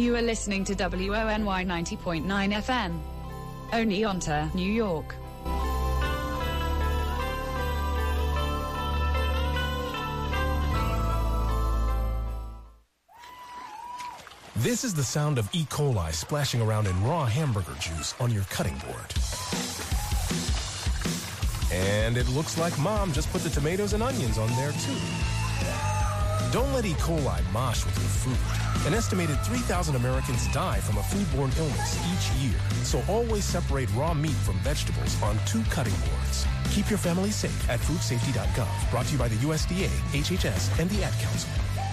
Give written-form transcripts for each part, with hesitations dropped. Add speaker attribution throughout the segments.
Speaker 1: You are listening to WONY 90.9 FM. Oneonta, New York.
Speaker 2: This is the sound of E. coli splashing around in raw hamburger juice on your cutting board. And it looks like Mom just put the tomatoes and onions on there too. Don't let E. coli mosh with your food. An estimated 3,000 Americans die from a foodborne illness each year. So always separate raw meat from vegetables on 2 cutting boards. Keep your family safe at foodsafety.gov. Brought to you by the USDA, HHS, and the Ad Council.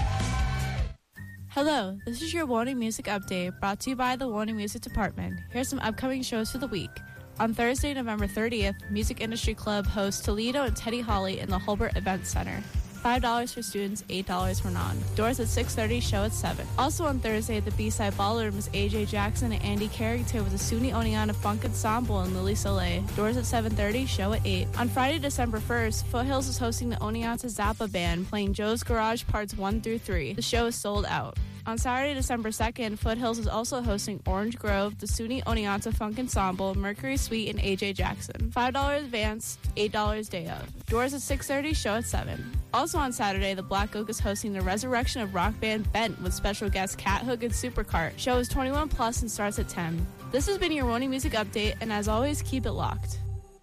Speaker 3: Hello, this is your Warning Music Update, brought to you by the Warning Music Department. Here's some upcoming shows for the week. On Thursday, November 30th, Music Industry Club hosts Toledo and Teddy Holly in the Holbert Event Center. $5 for students, $8 for non. Doors at 6:30, show at 7. Also on Thursday at the B-Side Ballroom is AJ Jackson and Andy Carrington with the SUNY Oneonta Funk Ensemble and Lily Soleil. Doors at 7:30, show at 8. On Friday, December 1st, Foothills is hosting the Oneonta Zappa Band playing Joe's Garage Parts 1 through 3. The show is sold out. On Saturday, December 2nd, Foothills is also hosting Orange Grove, the SUNY Oneonta Funk Ensemble, Mercury Suite, and AJ Jackson. $5 advance, $8 day of. Doors at 6:30, show at 7. Also on Saturday, the Black Oak is hosting the Resurrection of rock band Bent with special guests Cat Hook and Supercart. Show is 21 plus and starts at 10. This has been your Warning Music Update, and as always, keep it locked.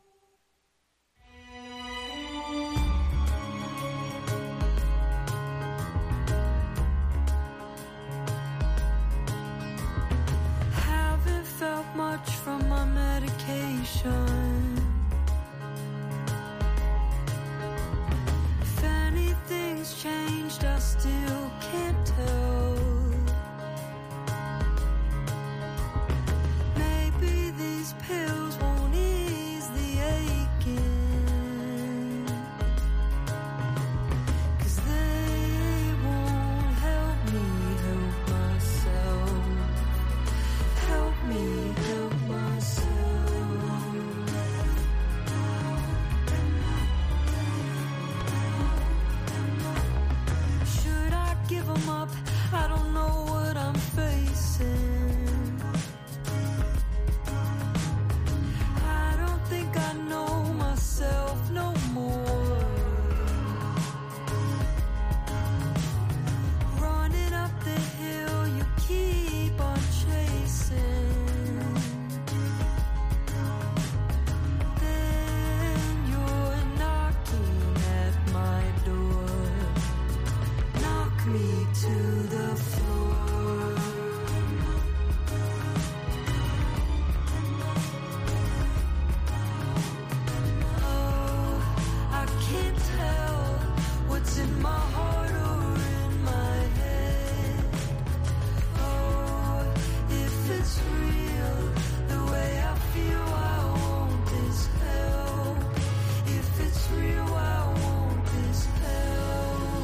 Speaker 4: Much from my medication. If anything's changed, I still can't tell. Maybe these pills won't ease the aching, 'cause they won't help me help myself. Help me help myself. Should I give them up? I don't know what I'm facing. I don't think I know myself no more. Running up the hill you keep on chasing. To the floor. Oh, I can't tell what's in my heart or in my head. Oh, if it's real, the way I feel, I want this help. If it's real, I want this help.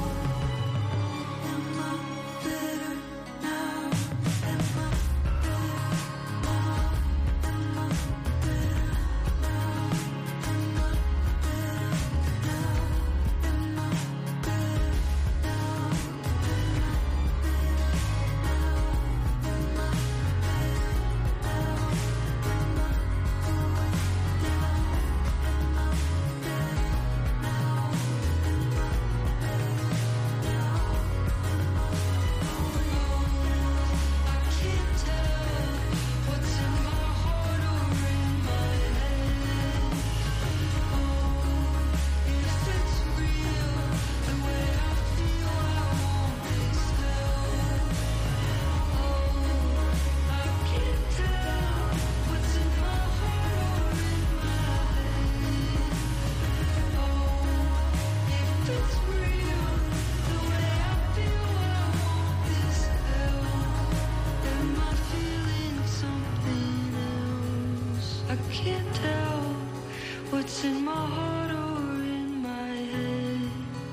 Speaker 4: What's in my heart or in my head?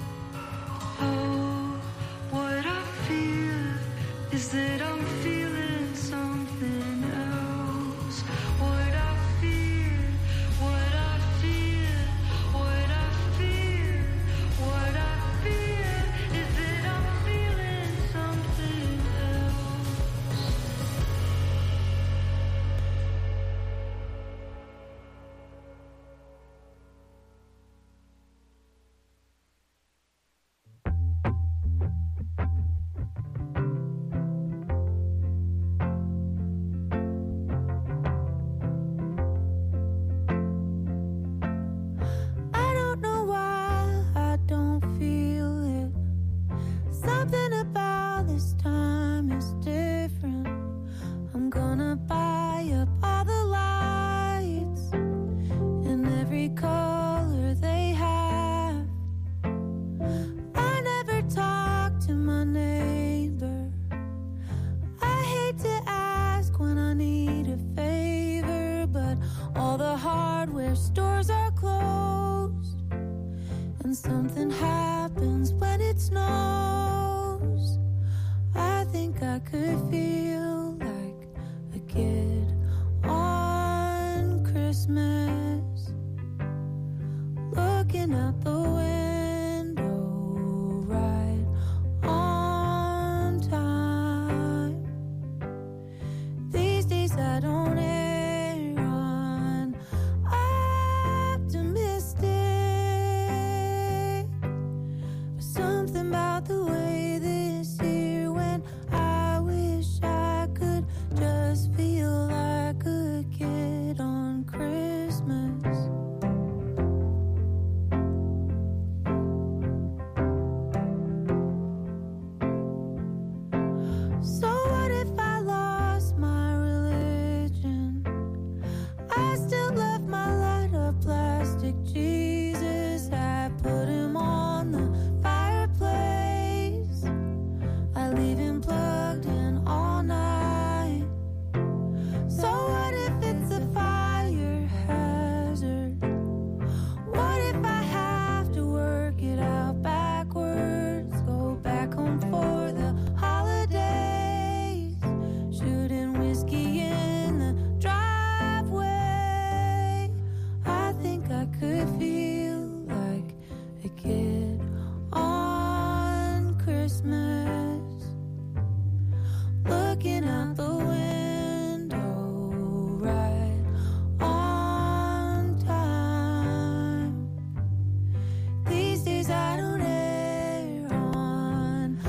Speaker 4: Oh, what I feel is that I'm feeling something else. What I feel, what I feel, what I feel, what I feel is that I'm feeling something else. Looking out the window, right on time. These days I don't err on optimistic, but something about the way this year went, I wish I could just feel like a kid on Christmas. So what if I lost my religion? I still left my light up plastic Jesus. I put him on the fireplace. I leave him plugged in all night. So what if it's a fire hazard? What if I have to work it out backwards? Go back home for the holidays, shooting whiskey in the driveway. I think I could feel like a kid on Christmas. Looking out the window, right on time. These days I don't err on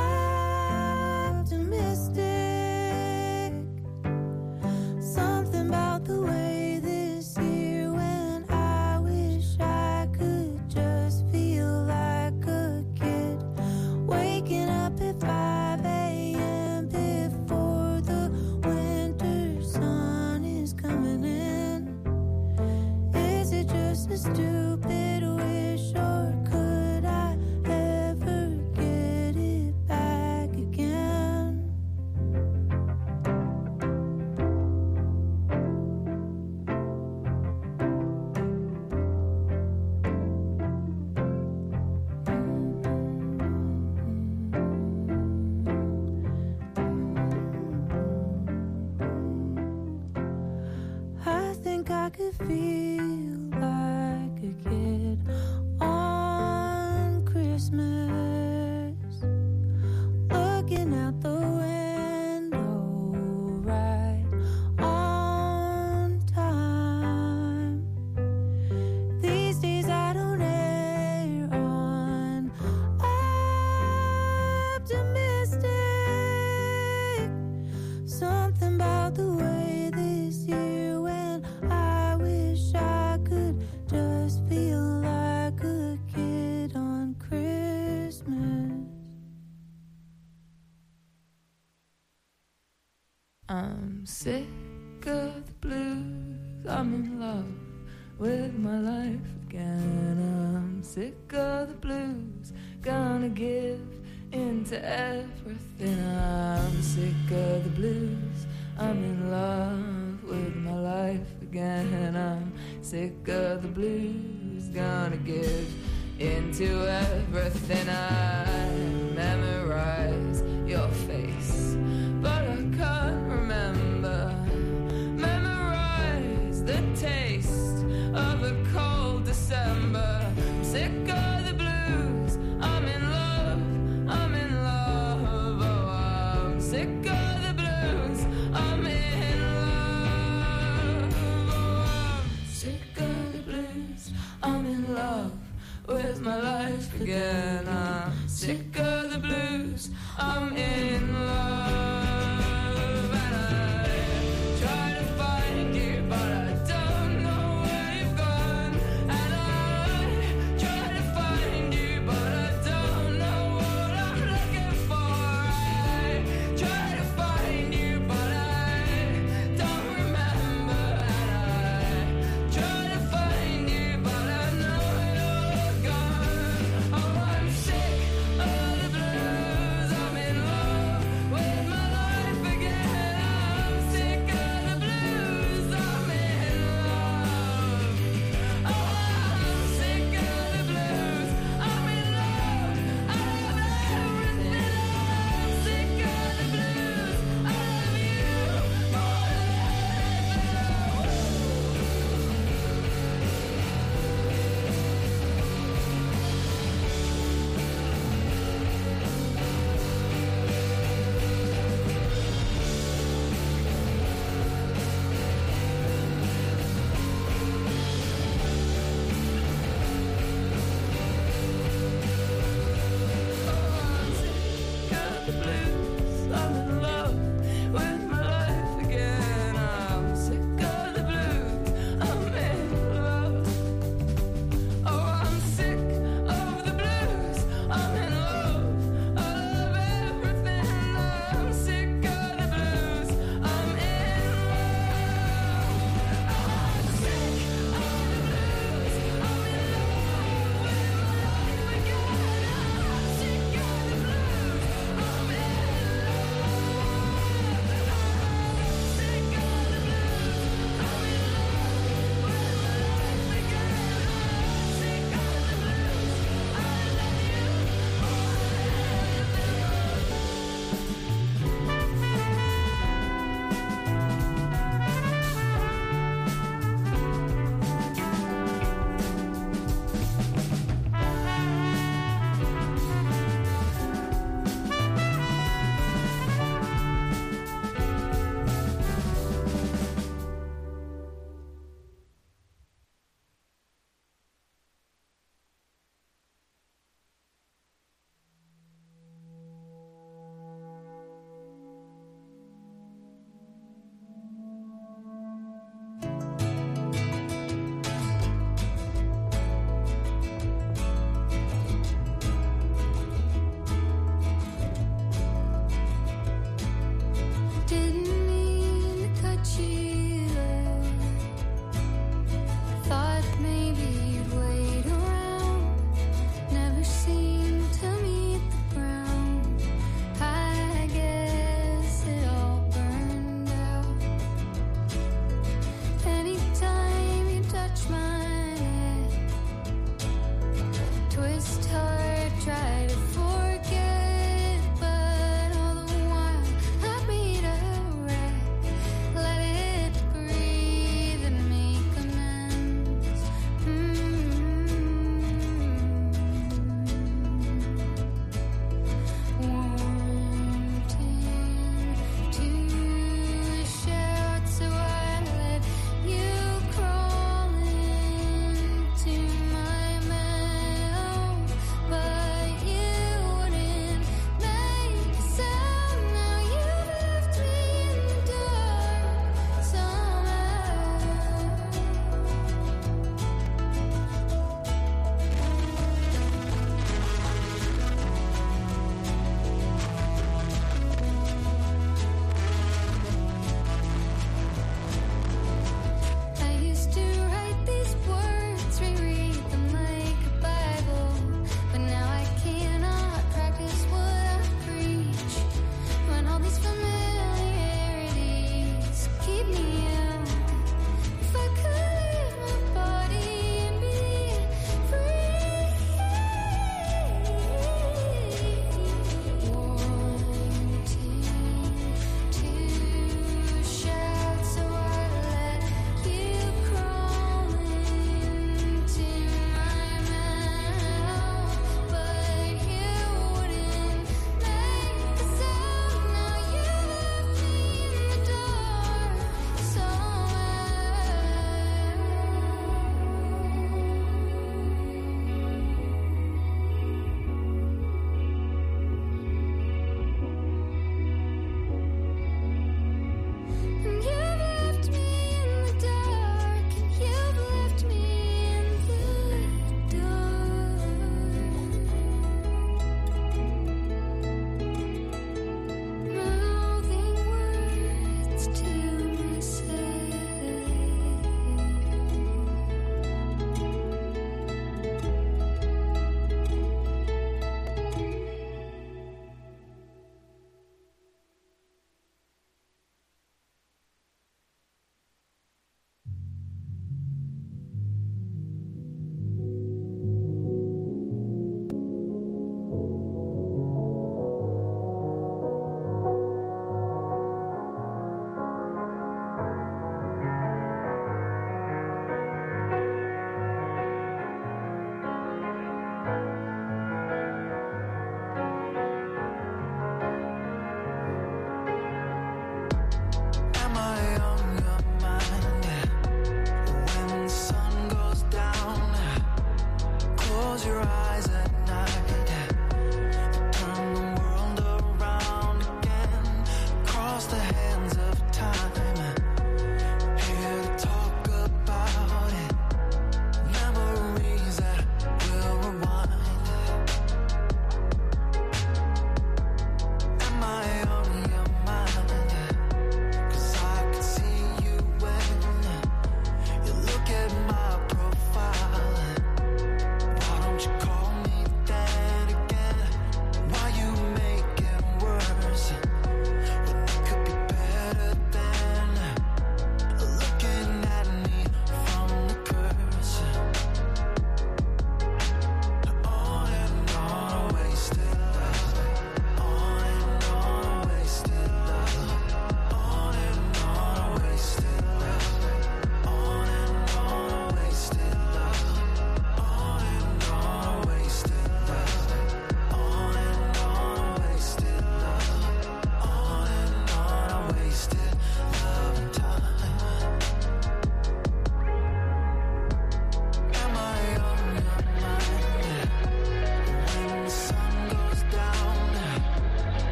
Speaker 4: optimistic. Something about the way this year went, I wish I could just feel like a kid. Waking up at 5 a.m. before the winter sun is coming in. Is it just a stupid wish, or could I ever get it back again? I think I could feel like a kid on Christmas. Looking out the window, right on time. These days I don't err on optimistic. Something about the way this year went, I wish I could just feel like a kid on Christmas.
Speaker 5: I'm sick of the blues, I'm in love with my life again. I'm sick of the blues, gonna give into everything. I'm sick of the blues, I'm in love with my life again. I'm sick of the blues, gonna give into everything. I memorize your face, but I can't remember. Memorize the taste of a cold December. I'm sick of the blues, I'm in love, I'm in love. Oh, I'm sick of the blues, I'm in love. Oh, I'm sick of the blues, I'm in love with my life again. I'm sick of the blues, I'm in love.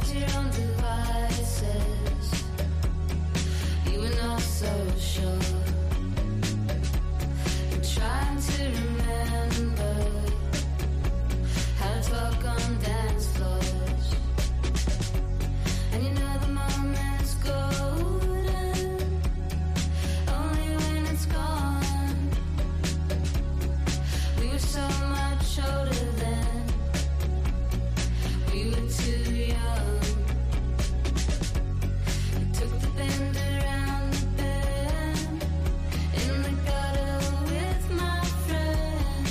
Speaker 5: to your own devices. You were not so sure. You're trying to remember how to talk on dance floors. And you know the moment's golden, only when it's gone. We were so much older then. We were too young. We took the bend around the bend in the gutter with my friend.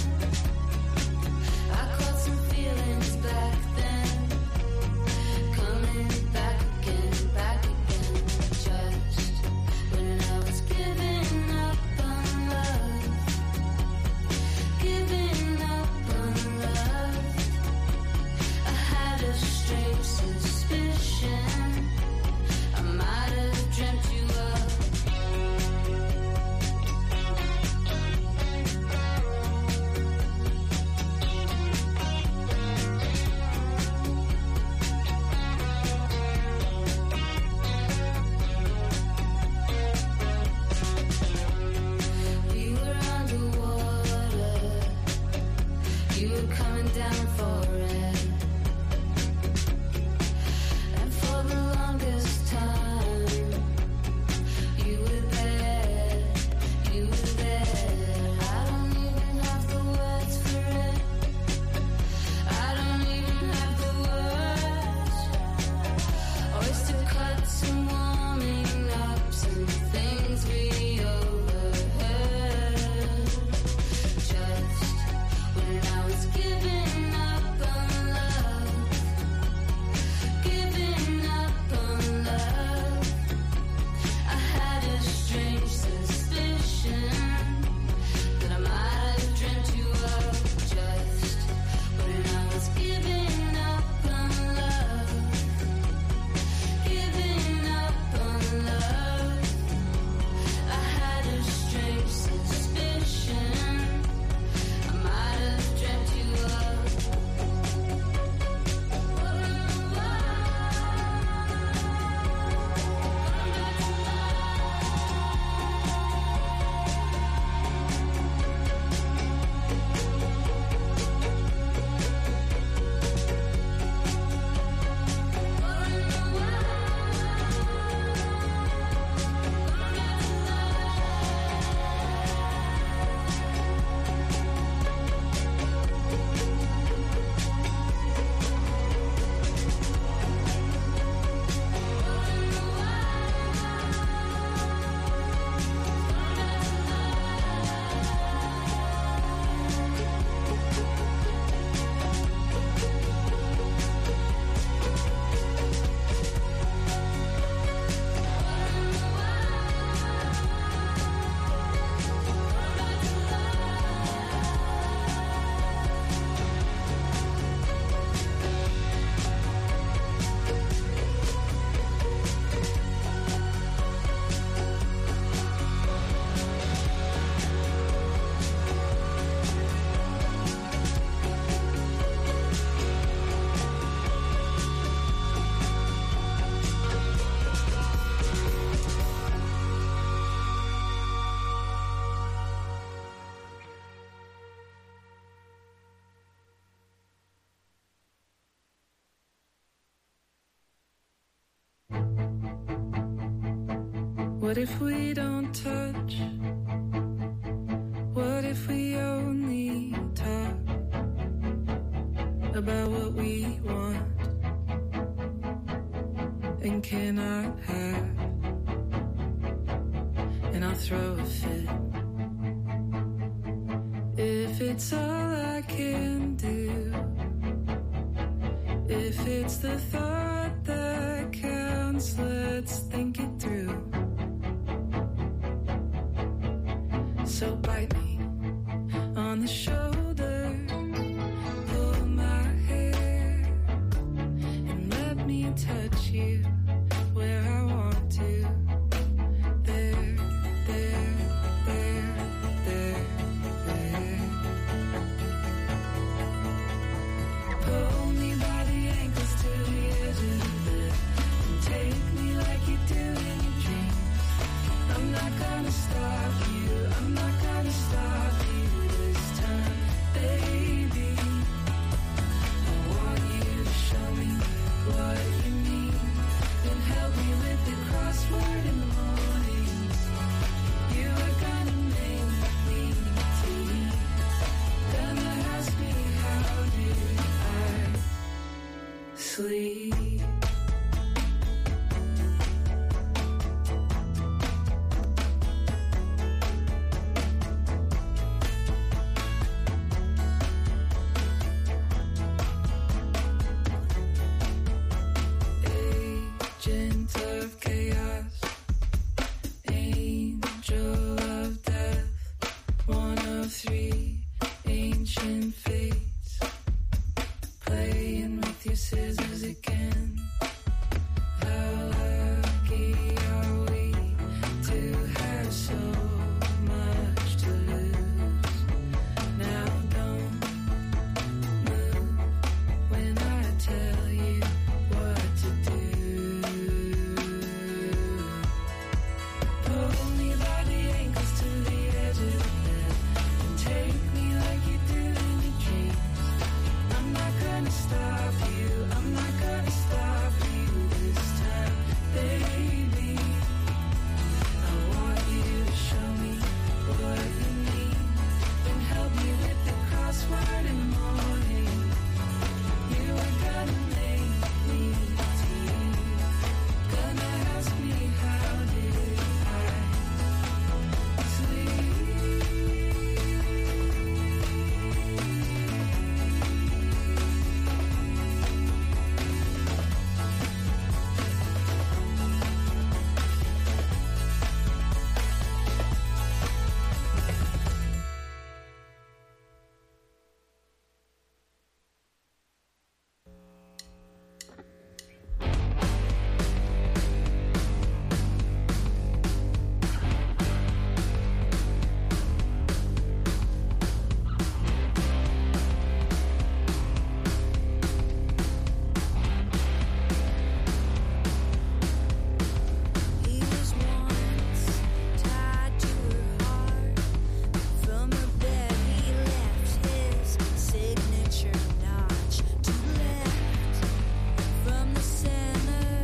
Speaker 5: I caught some feelings back then, coming back again, just when I was giving up on love, giving up on love. I had a strange suspicion I might have dreamt you up. We were underwater, you were coming down for it. And for the longest time, you were there, you were there. I don't even have the words for it. I don't even have the words. Oyster cuts and warming ups and things we overheard. Just when I was giving up on love, giving up on love, I had a strange suspicion that I might have dreamt you up. Just when I was giving up on love, giving up on love, I had a strange suspicion I might have dreamt you up.
Speaker 6: What if we don't touch? What if we only talk about what we want and cannot have? And I'll throw a fit if it's all I can do. If it's the thought that counts, let's think it through. So bite me on the shoulder, pull my hair, and let me touch you where I want to. There, there, there, there, there. Pull me by the ankles to the edge of the sleep. Agent of chaos, angel of death, one of three ancient fates, playing with your scissors again. How lucky are we to have so much to lose? Now don't move when I tell you what to do. Pull me by the ankles to the edge of the bed and take me like you do in your dreams. I'm not gonna stop you, I'm not gonna stop you this time, baby. I want you to show me what you need, then help me with the crossword in the morning. You are gonna make me tease, gonna ask me how did I sleep. He was once tied to her heart. From her bed he left his signature notch to the left. From the center,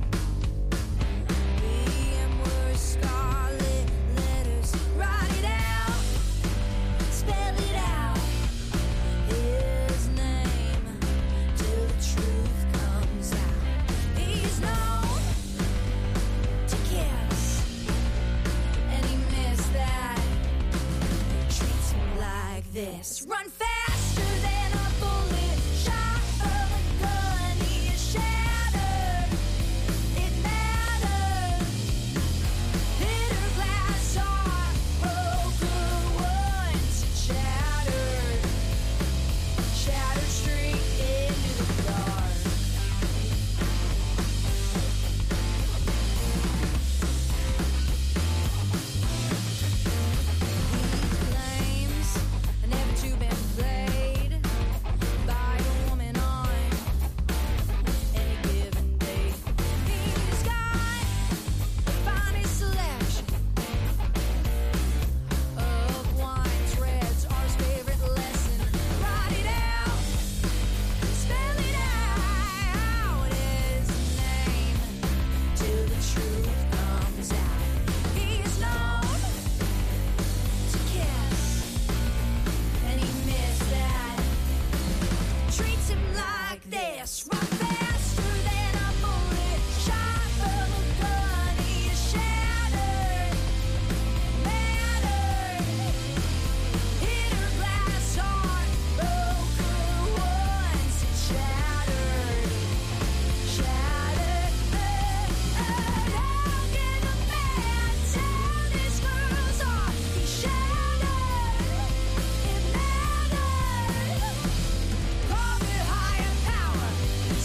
Speaker 6: VM were scarlet letters. Write it out, spell it out. His name till the truth comes out. He's known to kiss, and he missed that. Treats him like this. Run faster than a bullet, shot from a gun. He is shattered. It mattered. Hit her glass heart, broke her once. It shattered, shattered straight into the dark. Claims never to been played by a woman on any given day. He's got the finest selection of wines, reds are his favorite lesson. Write it out, spell it out. His name till the truth comes out. He's known to kiss, and he missed that. Treats him like this. Run faster than a bullet, shot from a gun. He is shattered, mattered. Hit her glass heart, broke her once. It shattered, shattered. How can a man tell this girl's heart? He shattered, it mattered. Call it higher power.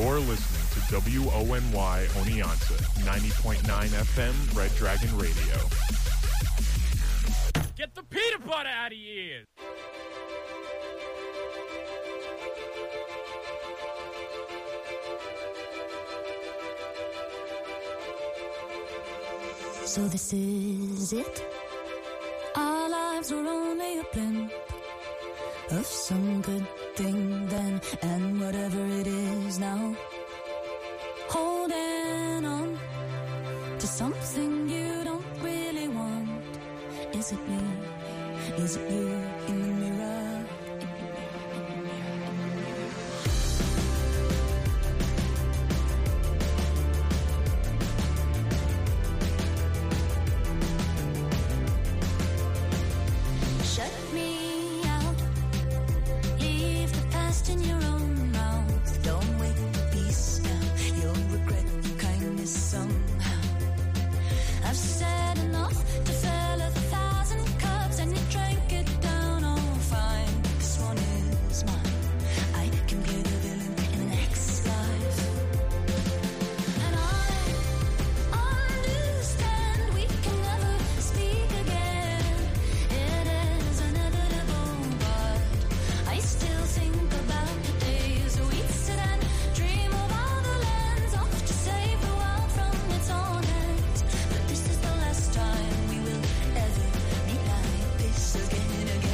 Speaker 7: You're listening to WONY Oneonta, 90.9 FM, Red Dragon Radio.
Speaker 8: Get the peanut butter out of your ears!
Speaker 9: So this is it? Our lives were only a blip of some good thing then, and whatever it is now, holding on to something you don't really want. Is it me? Is it you in the mirror? Shut me out. Leave the past in your own mouth. Don't wait for peace now. You'll regret your kindness somehow. I've said enough to fill 1,000 cups, and you drank it down. Oh, fine. This one is mine. I can play the villain in the next life. And I understand we can never speak again. It is inevitable, but I still think about the days we sit and dream of all the lands off to save the world from its own hands. But this is the last time we will ever be like this again and again.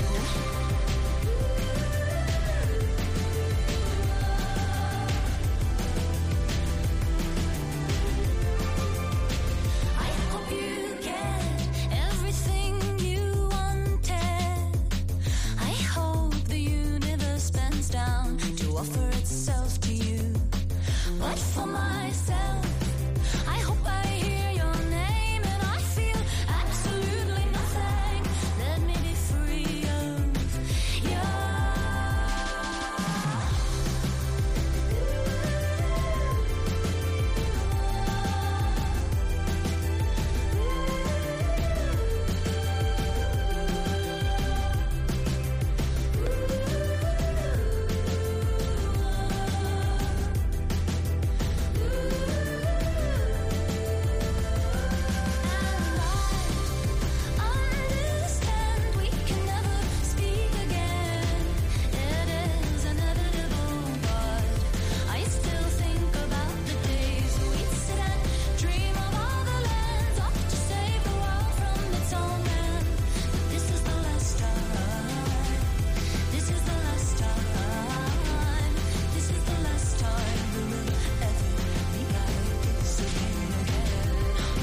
Speaker 9: I hope you get everything you wanted. I hope the universe bends down to offer itself to you. But for myself, I hope I hear your name and I feel absolutely nothing. Let me be free of you. Understand we can never speak again. It is inevitable, but I still think about the days we'd sit and dream of all the lands off to save the world from its own hand. But this is the last time. This is the last time. This is the last time we will ever be like this again and again.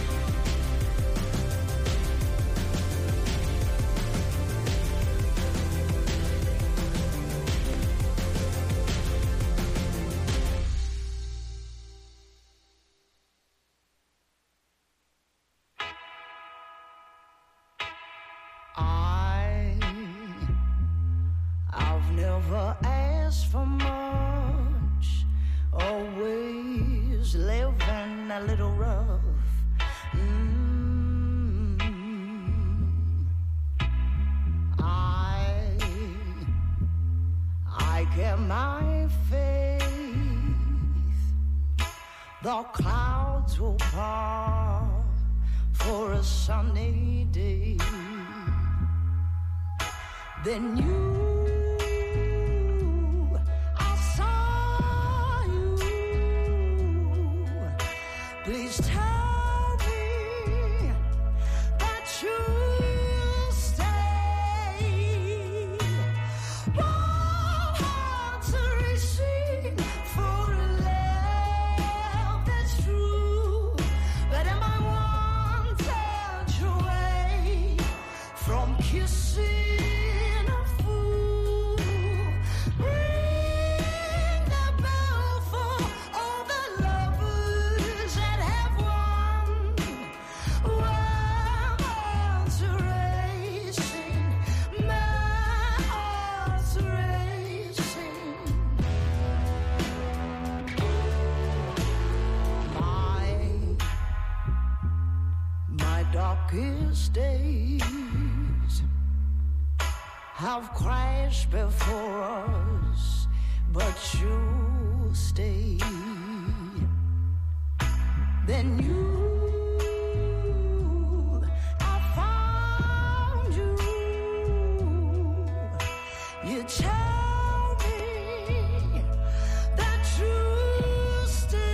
Speaker 10: I've never asked for much, always living a little rough. I get my faith. The clouds will part for a sunny day. Then I saw you. Please tell me that you'll stay. Warm hearts are racing for a love that's true. But am I one touch away from kissing? Darkest days have crashed before us, but you stay. Then I found you. You tell me that you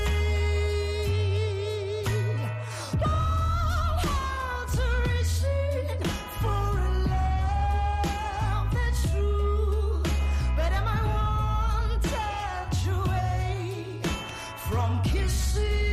Speaker 10: stay. Long hard to receive for a love that's true, but am I one touch away from kissing?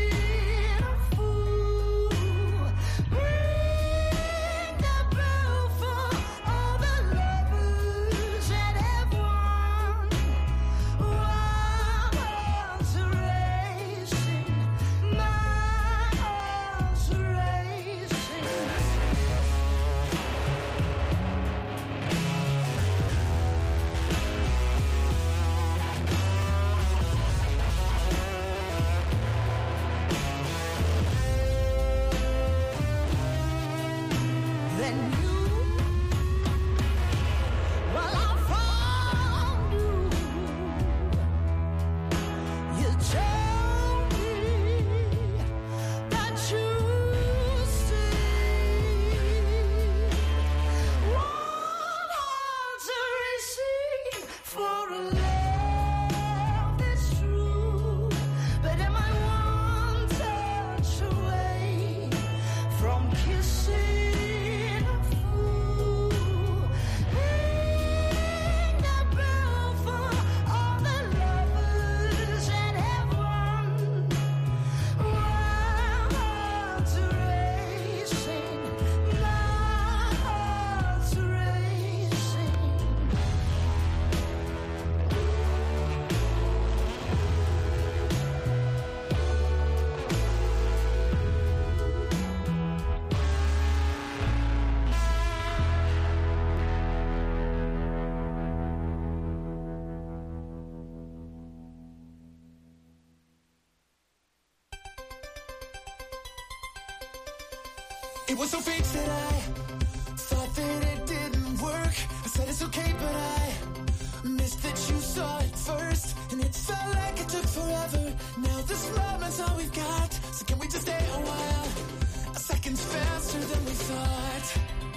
Speaker 11: It was so fake that I thought that it didn't work. I said it's okay, but I missed that you saw it first. And it felt like it took forever. Now this moment's all we've got. So can we just stay a while? A second's faster than we thought.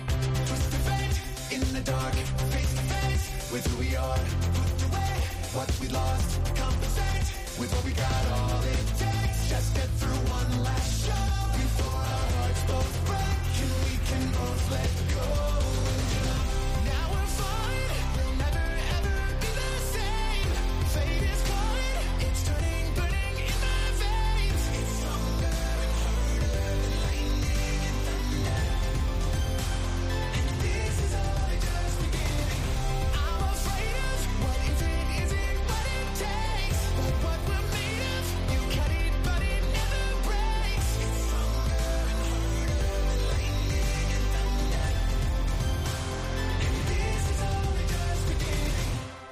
Speaker 11: Twist the fate in the dark, face to face with who we are. Put away what we lost, compensate with what we got. All it takes, just get through one last show before our hearts both break. And we can both let go and jump. Now we're falling, we'll never ever be the same. Fate is calling, it's turning, burning in my veins. It's stronger and harder than lightning and thunder. And this is only just beginning. I'm afraid of what if it isn't what it takes. But what we're made of, you cut it but it never breaks. It's stronger and harder than lightning and thunder. And this is only just beginning.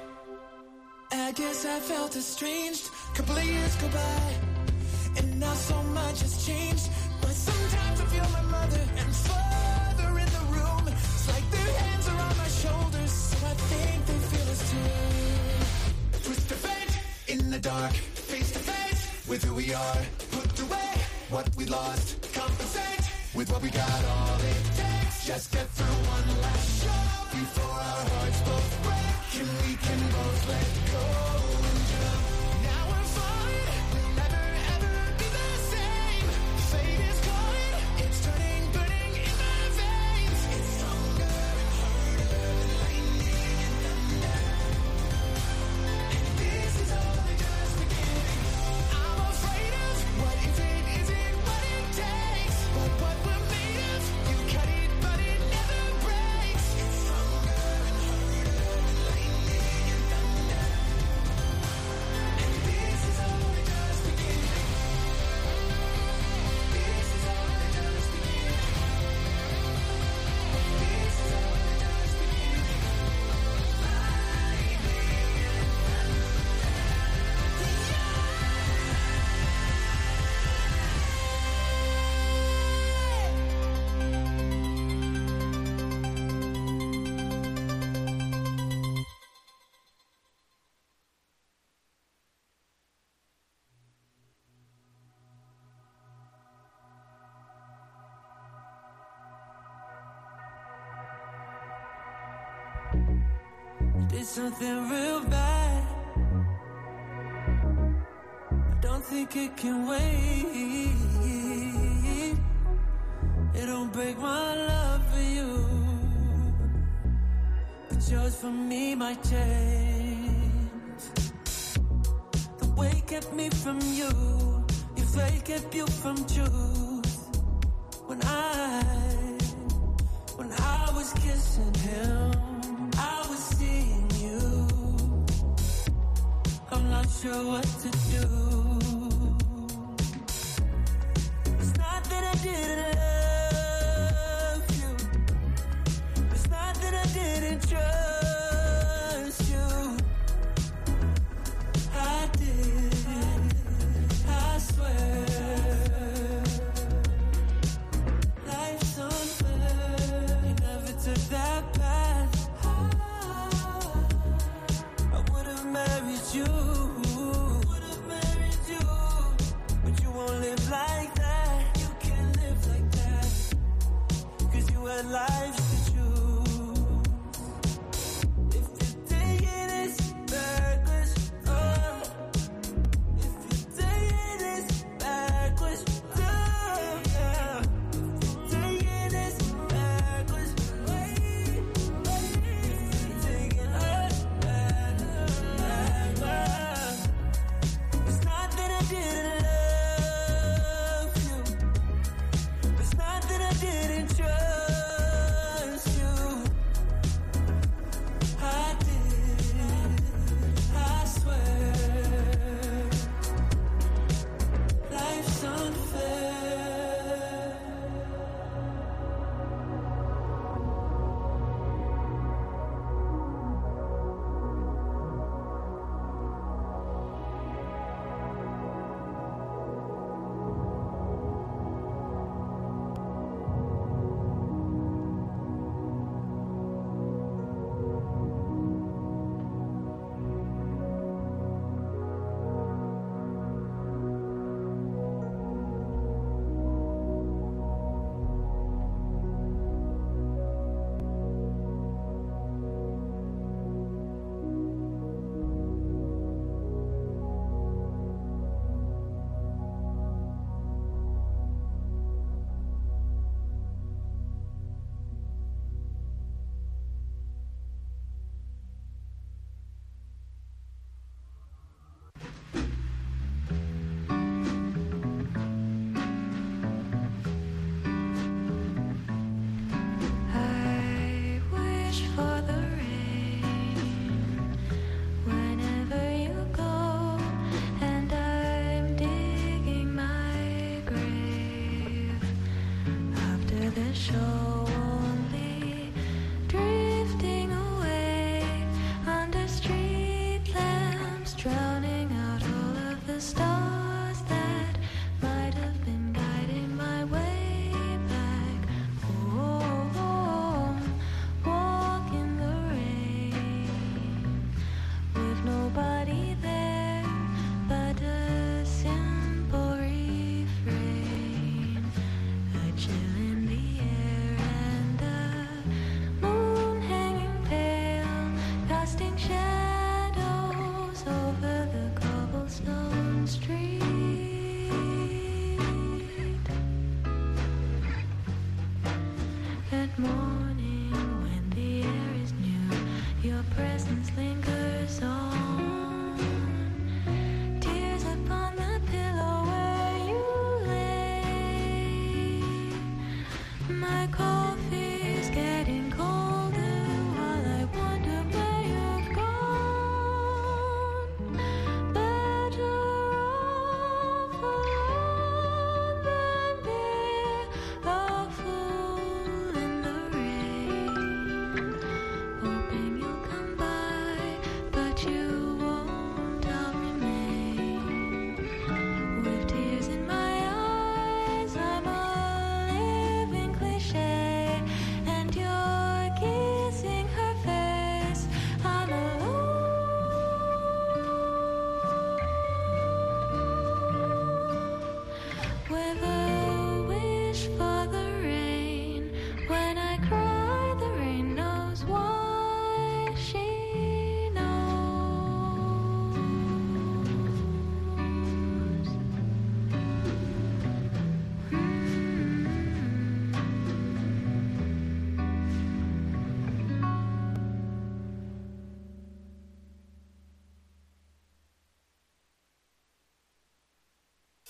Speaker 11: I guess I felt estranged. Couple of years go by, and now so much has changed. But sometimes I feel my mother and father in the room. It's like their hands are on my shoulders, so I think they feel us too. Twist of fate in the dark, face to face with who we are. Put away what we lost, compensate with what we got. All it takes, just get through one last show before our hearts both break. And we can both let go and jump. Now we're falling, we'll never ever be the same. Fate is calling, it's turning, burning in my veins. It's stronger and harder than lightning and thunder. And this is only just beginning. I'm afraid of what if it isn't what it takes. But what we're made of, you cut it
Speaker 4: You did something real bad. I don't think it can wait. It don't break my love for you, but yours for me might change. The way kept me from you, your fate kept you from truth. When I was kissing him, I was seeing you. I'm not sure what to do. It's not that I didn't love you. It's not that I didn't trust you. I did, I swear. Life's unfair. You never took that path. I would have married you. But you won't live like that. You can't live like that. 'Cause you had lives to choose. If you're taking this backwards, if you're taking this backwards, yeah. If you're taking this backwards, if you're taking us backwards. It's not that I didn't love you. It's not that I didn't trust you. I did, I swear. Life's unfair. I wish for the rain whenever you go, and I'm digging my grave after the show, only drifting away under street lamps, drowning out all of the stars that might have been guiding my way back home. Walk in the rain with nobody there but a simple refrain, a chill in the air and a moon hanging pale, casting shadows over the cobblestone street. At morning, when the air is new, your presence lingers on. Tears upon the pillow where you lay. My coffee's getting colder while I wonder where you've gone. Better off alone than be a fool in the rain.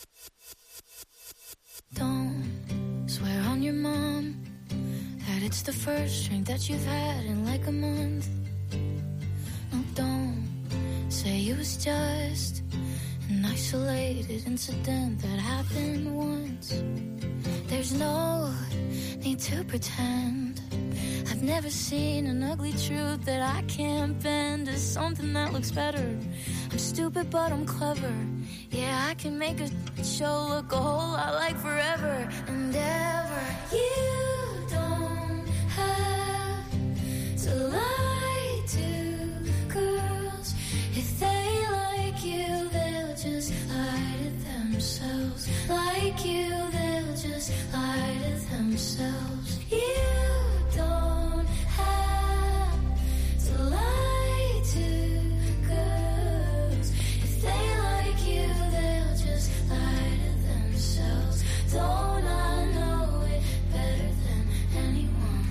Speaker 9: Don't swear on your mom that it's the first drink that you've had in like a month. No, don't say it was just an isolated incident that happened once. There's no need to pretend. I've never seen an ugly truth that I can't bend to something that looks better. I'm stupid but I'm clever. Yeah, I can make a show look a whole lot like forever and ever. You don't have to lie to girls. If they like you, they'll just lie to themselves. Like you, they'll just lie to themselves. You don't have to lie to girls. If they like you, they'll just lie to themselves. Don't I know it better than anyone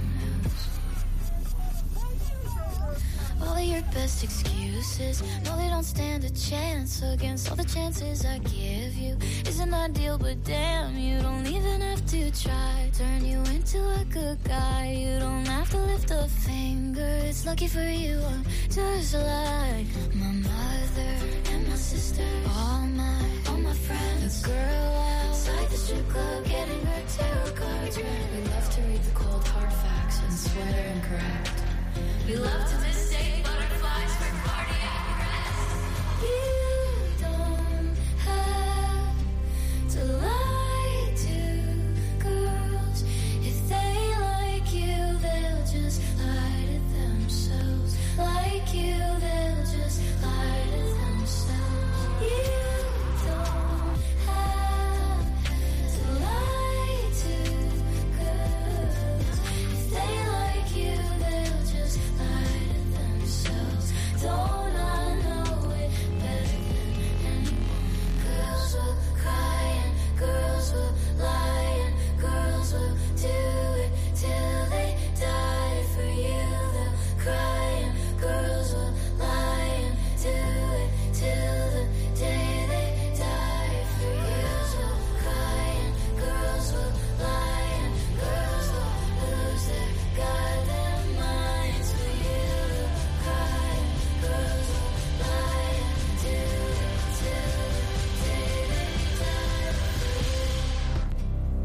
Speaker 9: else? All of your best excuses, no, they don't stand a chance against all the chances I give you. Isn't ideal, but damn, you don't even have to try. Turn you into a good guy. You don't have to lift a finger. It's lucky for you, I'm just like my mother and my sister. All my friends. The girl outside the strip club getting her tarot cards read. We love to read the cold hard facts and swear they're incorrect. We love to mistake butterflies for cardiac arrest. You don't have to lie to girls. If they like you, they'll just lie to themselves. Like you, they'll just lie to themselves. You don't have to lie to girls. If they like you, they'll just lie to themselves. Don't I know it better than anyone? Girls will cry and girls will lie and girls will do it till they die for you. They'll cry and girls will lie and do it till the day they die for you. Girls will cry and girls will lie and girls will lose their goddamn minds for you. They'll cry and girls will lie and do it till the day they die for you.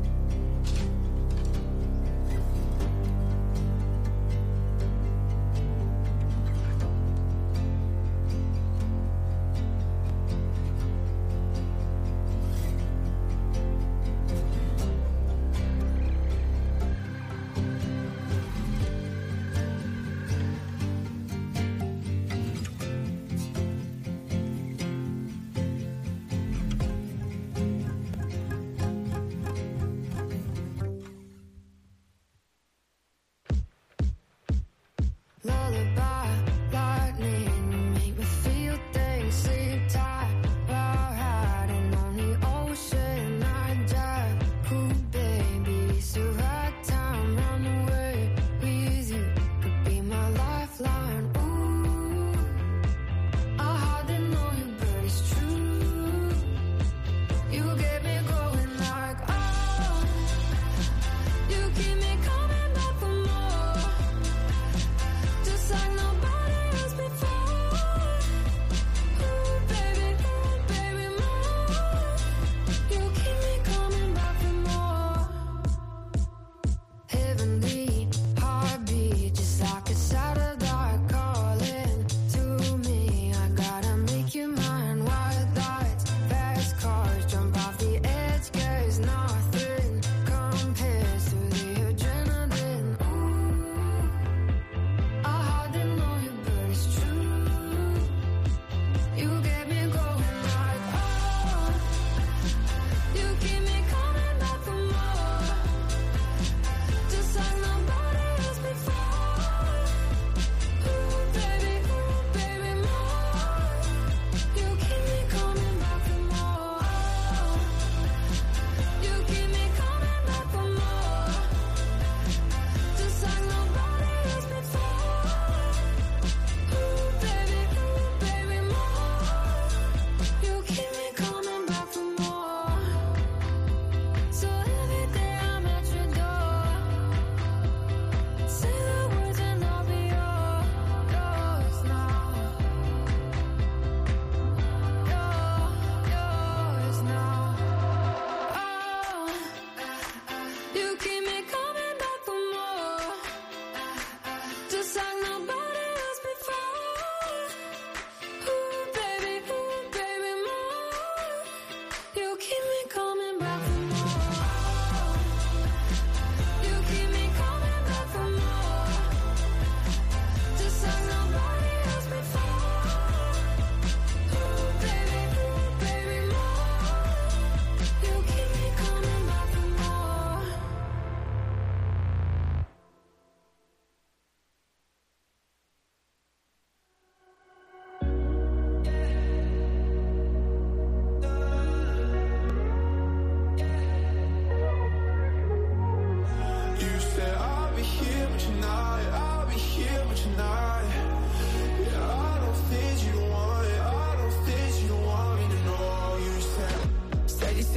Speaker 5: Lullaby, lightning, make me feel things, sleep tight, while riding on the ocean. I dive, cool baby, it's the right time, run away with you, could be my lifeline. Ooh, I hardly know you, but it's true. You get me going like, oh, you keep me coming back for more. Just like no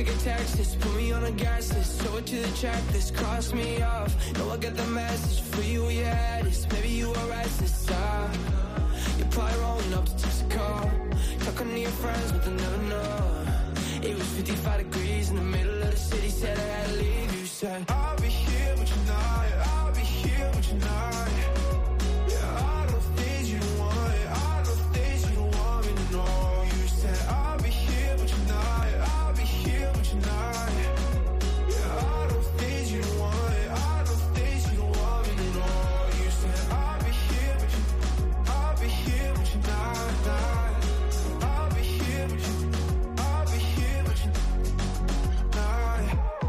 Speaker 12: take a text, just put me on a gas list. Show it to the checklist, cross me off. No, I get the message, for you where you at is. Maybe you are restless, you're probably rolling up to text a call. Talking to your friends, but they'll never know. It was 55 degrees in the middle of the city, said I had to leave. You said, I'll be here with you tonight, I'll be here with you tonight. Yeah, I know things you don't want, I know things you don't want me to know. You said, I'll be here with you tonight, I'll be here with you tonight. Yeah, I know things you don't want, I know things you don't want me to know. You said, I'll be here with you, I'll be here with you tonight. I'll be here with you, I'll be here with you tonight.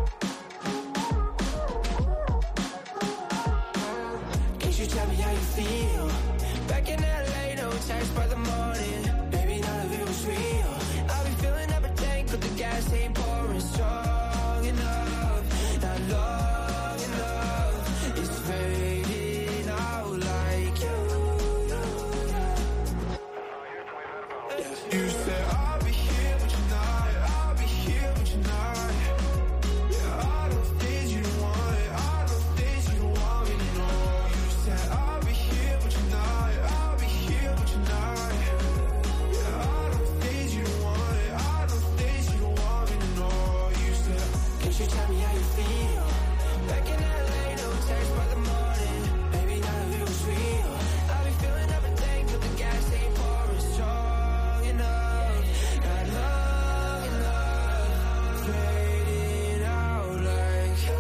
Speaker 12: Can't you tell me how you feel? Back in LA, no text by the morning. Baby, none of it was real. I'll be filling up a tank, but the gas ain't pouring strong enough. Not long enough. It's fading out like you. You said, I'll be here with you tonight, I'll be here with you tonight. Yeah, I know things you don't want, I know things you don't want me to know. You said, I'll be here with you tonight, I'll be here with you tonight. Yeah, I know things you don't want, I know things you don't want me to know. You said, can't you tell me how you feel? Back in LA, no text by the morning. Baby, none of it was real. I'll be filling up a tank, but the gas ain't pouring strong enough. Not long enough. Fading out like you.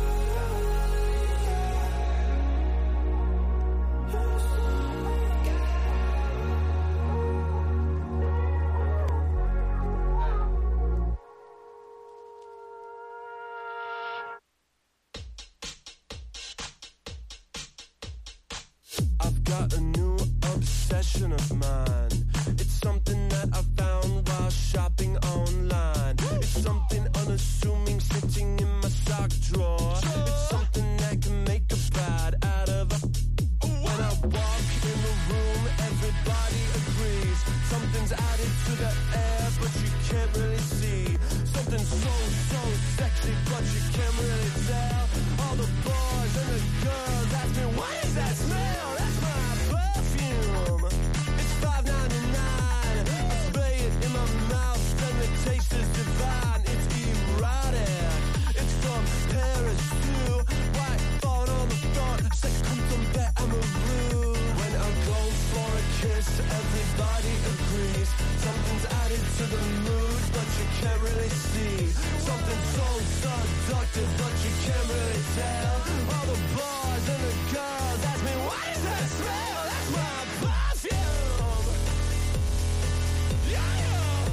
Speaker 13: I've got a new obsession of mine. It's something that I found while shopping online. It's something unassuming sitting in my sock drawer. It's something that can make a bad out of a... When I walk in the room, everybody agrees. Something's added to the air, but you can't really see. Something so sexy, but you can't really tell. All the boys and the girls ask me, what is that smell? That's my perfume. It's $5.99. I spray it in my mouth, and the taste is divine. It's erotic. It's from Paris too. White fawn on the front, sex comes on bet amoureux. When I go for a kiss, everybody agrees. Something's added to the mood, but you can't really see. Something so seductive, but you can't really tell. All the boys and the girls ask me, what is that smell? That's my perfume. Yeah.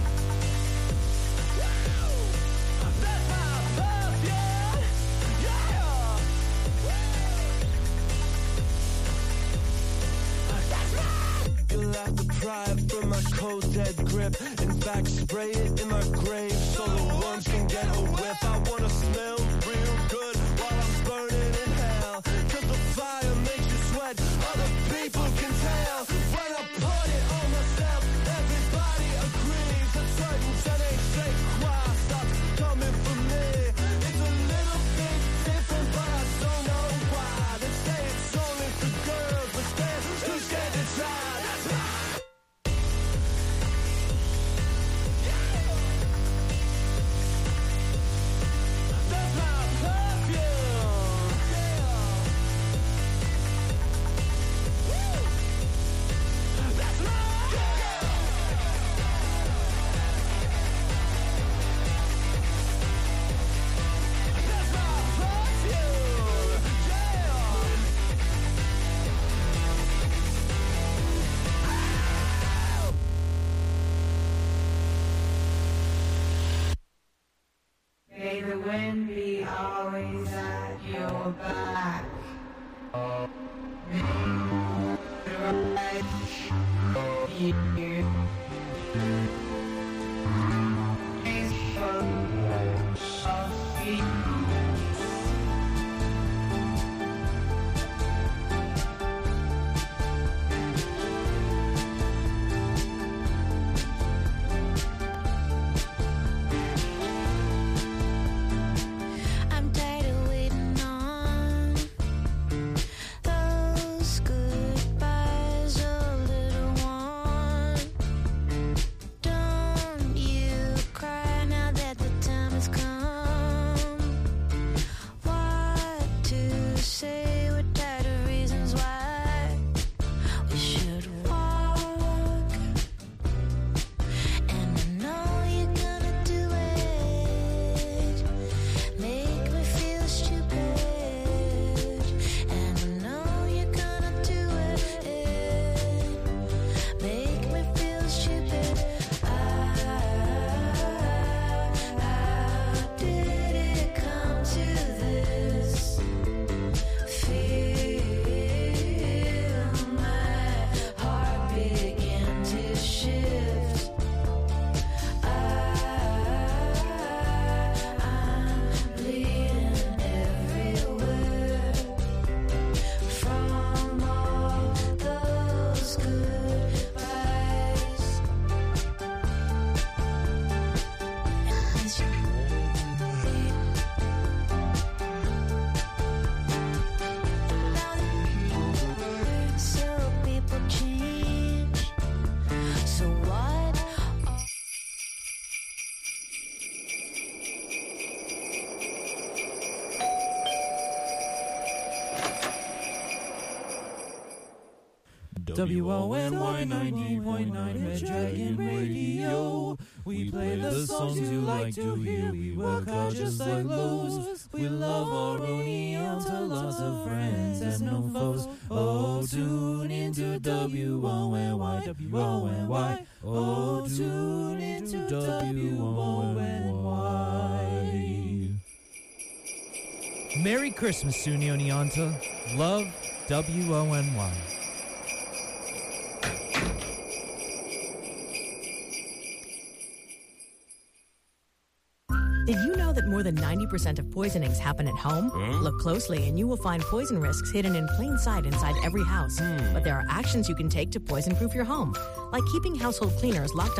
Speaker 13: That's my perfume. Yeah. That's mine. You'll have to pry it from my cold dead grip. In fact, spray it in my grave so the worms can get a whiff. I wanna smell real good while I'm burning in hell. 'Cause the fire makes you sweat, other people can tell. When I put it on myself, everybody agrees. A certain je quoi stops coming from me. It's a little bit different, but I don't know why. They say it's only for girls, but they're too scared to try. That's mine. That's my perfume. That's my That's my perfume.
Speaker 10: May the wind be always at your back.
Speaker 14: WONY 90.9 Red Dragon Radio. We play the songs you like to hear. We work hard just like Lowe's. We love our Oneonta, lots of friends and no foes. Oh, tune into WONY, WONY. Oh, tune into WONY.
Speaker 15: Merry Christmas, SUNY Oneonta. Love, WONY.
Speaker 16: Did you know that more than 90% of poisonings happen at home? Look closely and you will find poison risks hidden in plain sight inside every house. But there are actions you can take to poison-proof your home, like keeping household cleaners locked